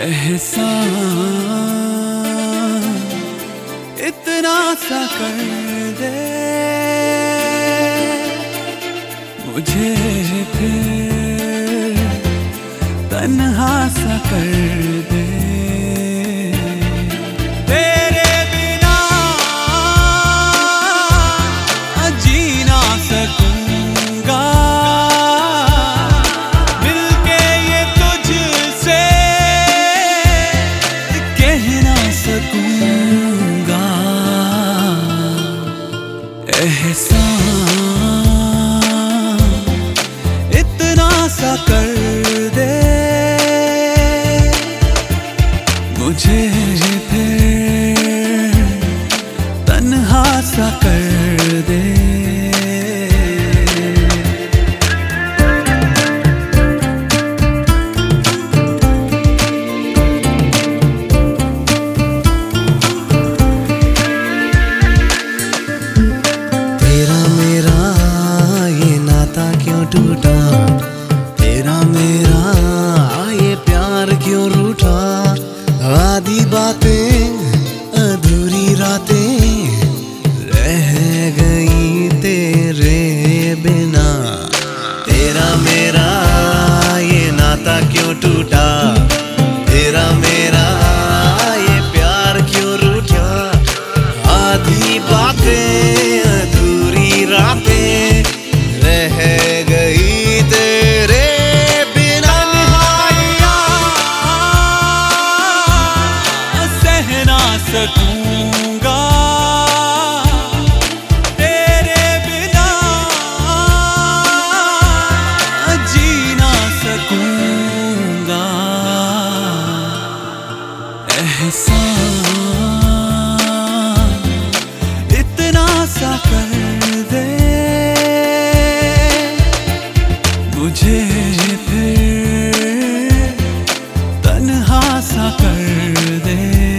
एहसान इतना सा कर दे मुझे, फिर तन्हा सा कर दे। तेरे बिना जी ना सकूंगा, मिलके ये तुझसे कह ना सकूंगा। एहसान इतना सा कर दे मुझे, फिर तन्हा सा कर दे। तेरा मेरा ये नाता क्यों टूटा, तेरा मेरा ये प्यार क्यों रूठा। आधी बातें अधूरी रातें रह गई तेरे बिना। तेरा मेरा ये नाता क्यों टूटा, तेरा मेरा ये प्यार क्यों रूठा। आधी बातें अधूरी रातें रह गई तेरे बिना। सह ना सकूंगा तेरे बिना, जी ना सकूंगा। एहसान इतना सा कर दे मुझे, फिर तन्हा सा कर दे।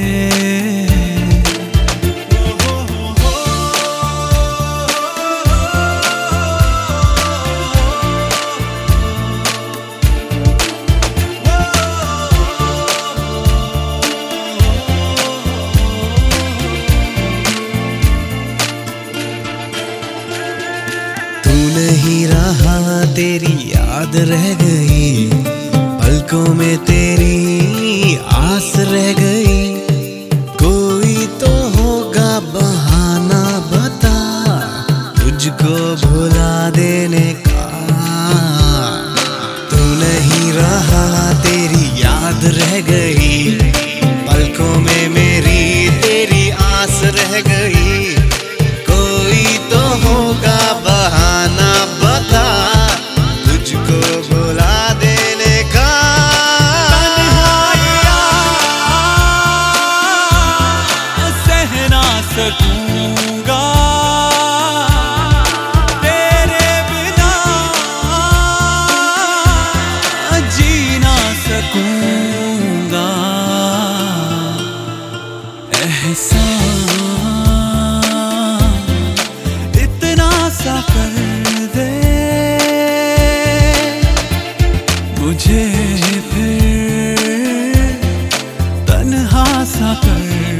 नहीं रहा तेरी याद रह गई, पलकों में तेरी आस रह गई। कोई तो होगा बहाना बता तुझको भुला देने का। तू नहीं रहा तेरी याद रह गई, पलकों में मेरी तेरी आस रह गई। कोई तो होगा बहाना बता तुझको भुला देने का। सह ना सकूंगा तेरे बिना, जी ना सकूंगा। एहसान इतना सा कर दे मुझे, फिर तन्हा सा कर